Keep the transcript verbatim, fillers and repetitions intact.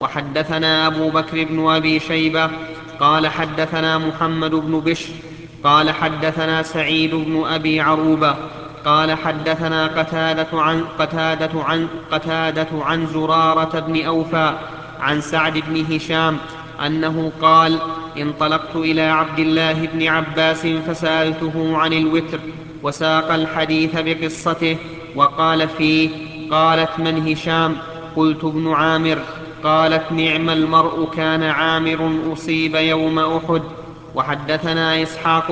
وحدثنا أبو بكر بن أبي شيبة قال حدثنا محمد بن بشر قال حدثنا سعيد بن أبي عروبة قال حدثنا قتادة عن, قتادة عن, قتادة عن زرارة بن أوفى عن سعد بن هشام أنه قال: انطلقت إلى عبد الله بن عباس فسألته عن الوتر، وساق الحديث بقصته وقال فيه: قالت: من هشام؟ قلت: ابن عامر. قالت: نعم المرء كان عامر، أصيب يوم أحد. وحدثنا إسحاق